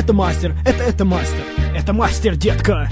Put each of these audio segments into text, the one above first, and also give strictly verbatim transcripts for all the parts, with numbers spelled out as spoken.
это мастер, это, это мастер. Это мастер, детка.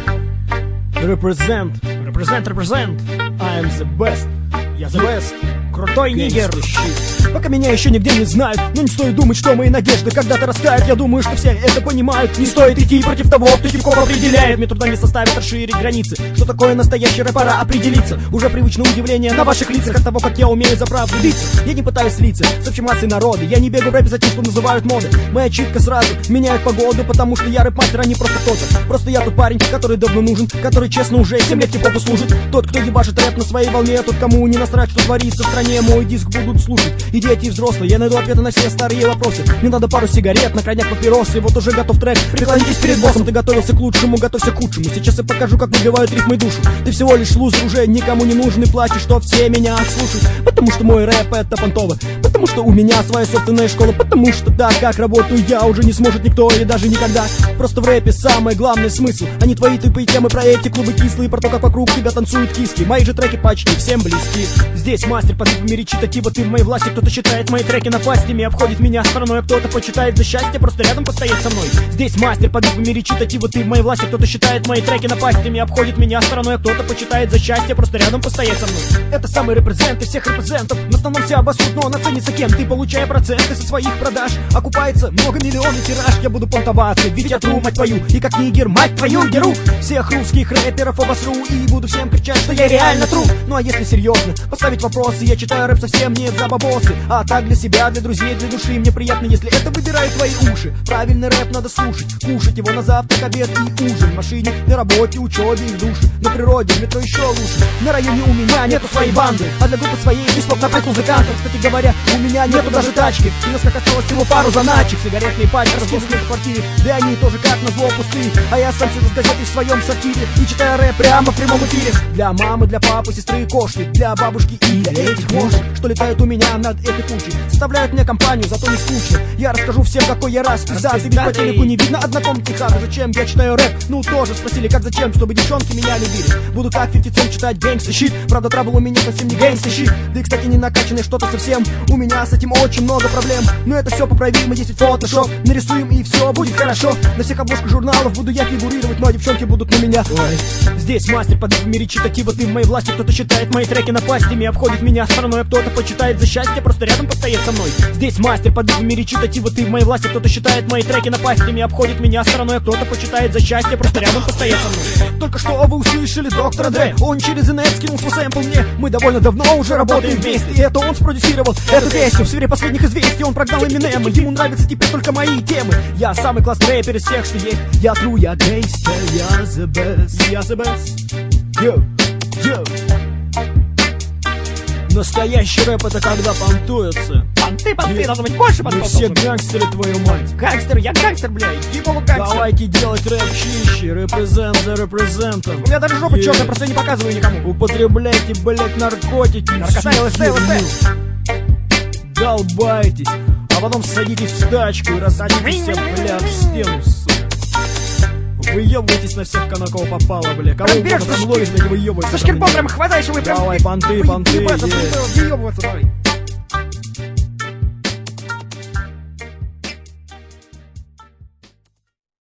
Represent, represent, represent. I am the best. Я the best. Крутой нигер. Пока меня еще нигде не знают, но не стоит думать, что мои надежды когда-то растают. Я думаю, что все это понимают. Не стоит идти против того, кто типков определяет. Мне трудно не составит расширить границы. Что такое настоящий рэп, пора определиться. Уже привычно удивление на ваших лицах от того, как я умею за правду биться. Я не пытаюсь слиться с общей массой народа. Я не бегаю в рэпе за тем, что называют моды. Моя читка сразу меняет погоду, потому что я рэп-мастер, а не просто кто-то. Просто я тот парень, который давно нужен, который честно уже семь лет хип-хопу служит. Тот, кто ебашит рэп на своей волне, тот, кому не насрать, что творится в стране. Мой диск будут слушать и дети, и взрослые. Я найду ответы на все старые вопросы. Мне надо пару сигарет, на крайняк папиросы. Вот уже готов трек, преклонитесь перед боссом. Ты готовился к лучшему, готовься к худшему. Сейчас я покажу, как выбивают рифмы душу. Ты всего лишь лузер, уже никому не нужен. И плачешь, что все меня слушают. Потому что мой рэп это понтово. Потому что у меня своя собственная школа. Потому что так, как работаю я, уже не сможет никто и даже никогда. Просто в рэпе самый главный смысл, а не твои тупые темы про эти клубы кислые, про то, как вокруг тебя танцуют киски. Мои же треки почти всем близки. Здесь мастер по ритму речитатива, ты в моей власти. Кто-то считает мои треки напастями, обходит меня стороной, а кто-то почитает за счастье просто рядом постоять со мной. Здесь мастер по ритму речитатива, ты в моей власти. Кто-то считает мои треки напастями, обходит меня стороной, а кто-то почитает за счастье просто рядом постоять со мной. Это самый репрезент из всех репрезентов. В основном все обоссут, но он оценится кем. Ты, получая проценты со своих продаж, окупается многомиллионный тираж. Я буду понтоваться, ведь я тру, мать твою, и как нигер, мать твою, деру всех русских рэперов обосру и буду всем кричать, что я реально тру. Ну а если серьезно поставить вопросы, я читаю рэп совсем не за бабосы, а так для себя, для друзей, для души. Мне приятно, если это выбирают твои уши. Правильный рэп надо слушать, кушать его на завтрак, обед и ужин. В машине, на работе, учебе и в душе. На природе, в метро еще лучше. На районе у меня нету своей банды, а для группы своей есть слов напрыг музыкантов. Кстати говоря, у меня нету даже тачки, и нас как осталось всего пару заначек. Сигаретные пачки разбросаны по квартире, да они тоже как назло пустые. А я сам сижу с газетой в своем сортире и читаю рэп прямо в прямом эфире. Для мамы, для папы, сестры и кошки, для бабушки и для этих мошек, что летают у меня над этой кучей. Составляют мне компанию, зато не скучно. Я расскажу всем, какой я расписан. Ты ведь по телеку не видно однокомнатных хат. Зачем я читаю рэп? Ну тоже спросили, как зачем, чтобы девчонки меня любили. Буду как пятьдесят Cent читать гэнгста щит. Правда, трабл у меня совсем не гэнгста щит. Да и, кстати, не накачанный что-то совсем. У меня с этим очень много проблем. Но это все поправимо, есть фотошоп. Нарисуем и все будет хорошо. На всех обложках журналов буду я фигурировать, но девчонки будут на меня. Ой. Здесь мастер под ритмами речитатива, ты в моей власти. Кто-то считает мои треки напастями, обходит меня стороной, а кто-то почитает за счастье просто рядом постоять со мной. Здесь мастер под ритмами речитатива, ты в моей власти. Кто-то считает мои треки напастями, обходит меня стороной, а кто-то почитает за счастье просто рядом постоять со мной. Только что вы услышали доктора Дре. Он через эн эф скинул свой сэмпл мне. Мы довольно давно уже работаем вместе, и это он спродюсировал эту песню. В сфере последних известий он прогнал Эминема. Ему нравятся теперь только мои темы. Я самый классный рэпер из всех, что есть. Я тру, я гейстер, я the best. Я the best. Йоу, йоу. Настоящий рэп это когда понтуется. Понты, понты, должно быть больше понтов. Мы все гангстеры, твою мать. Гангстер, я гангстер, бля, ебану гангстер. Давайте делать рэп чище, репрезент за репрезентом. У меня даже жопа yeah. черная, просто я не показываю никому. Употребляйте, блять, наркотики. Наркота, ЛСД, ЛСД. Долбайтесь, а потом садитесь в тачку и рассадитесь все, бля, в стену, сука. Выебывайтесь на всех, на кого попало, бля. Кого угодно там ловишь, блядь, выебывайся. Со шкирпом прям хватаешь его и прям... Давай, понты, понты, Выебываться, давай.